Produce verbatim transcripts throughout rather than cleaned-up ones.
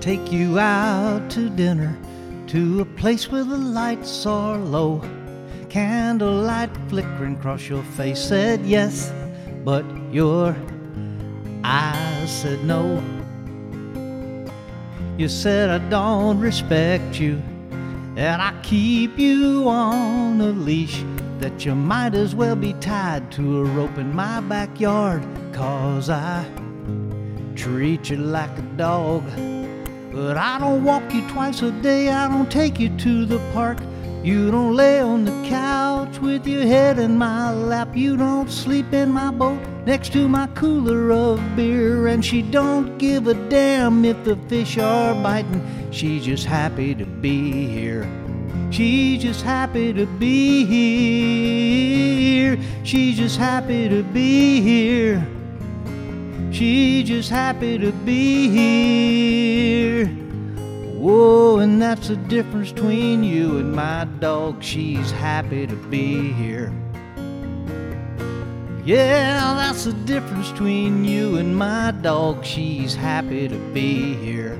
take you out to dinner, to a place where the lights are low. Candlelight flickering across your face said yes, but your eyes said no. You said I don't respect you, and I keep you on a leash, that you might as well be tied to a rope in my backyard, 'cause I treat you like a dog. But I don't walk you twice a day, I don't take you to the park. You don't lay on the couch with your head in my lap. You don't sleep in my boat next to my cooler of beer. And she don't give a damn if the fish are biting. She's just happy to be here. She's just happy to be here. She's just happy to be here. She's just happy to be here. Whoa, and that's the difference between you and my dog. She's happy to be here. Yeah, that's the difference between you and my dog. She's happy to be here.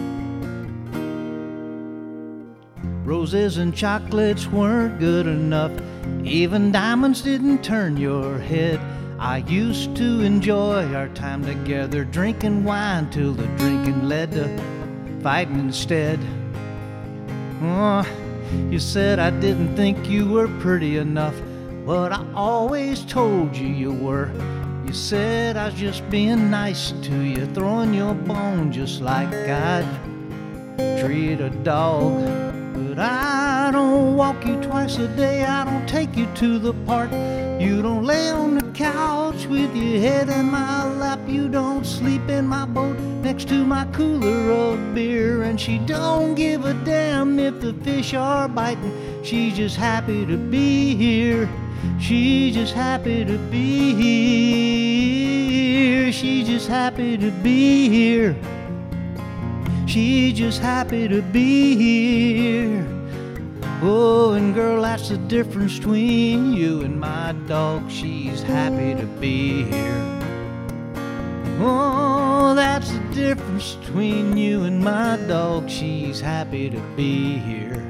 Roses and chocolates weren't good enough. Even diamonds didn't turn your head. I used to enjoy our time together, drinking wine till the drinking led to fighting instead. Oh, you said I didn't think you were pretty enough, but I always told you you were. You said I was just being nice to you, throwing your bone just like I'd treat a dog. But I don't walk you twice a day, I don't take you to the park. You don't lay on the couch with your head in my lap. You don't sleep in my boat next to my cooler of beer. And she don't give a damn if the fish are biting. She's just happy to be here. She's just happy to be here. She's just happy to be here. She's just happy to be here. Oh, and girl, that's the difference between you and my dog. She's happy to be here. Oh, that's the difference between you and my dog. She's happy to be here.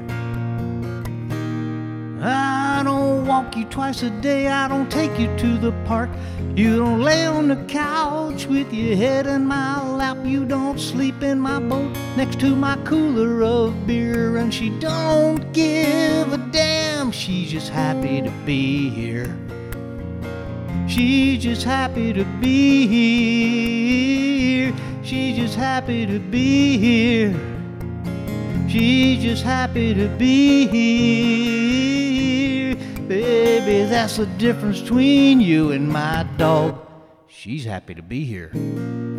I don't walk you twice a day, I don't take you to the park. You don't lay on the couch with your head in my lap. You don't sleep in my boat next to my cooler of beer. And she don't give a damn, she's just happy to be here. She's just happy to be here. She's just happy to be here. She's just happy to be here. Baby, that's the difference between you and my dog. She's happy to be here.